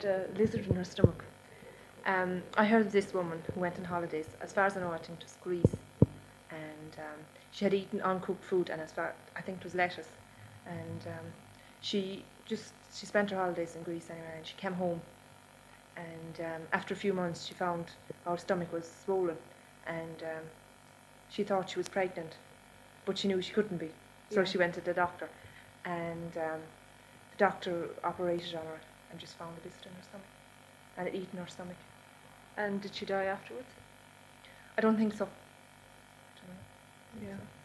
A lizard in her stomach. I heard of this woman who went on holidays. As far as I know, I think it was Greece, and she had eaten uncooked food, and I think it was lettuce, and she spent her holidays in Greece anyway, and she came home, and after a few months, she found her stomach was swollen, and she thought she was pregnant, but she knew she couldn't be, so she went to the doctor, and the doctor operated on her and just found a lizard in her stomach, and it eaten her stomach. And did she die afterwards? I don't think so. I don't know. Yeah.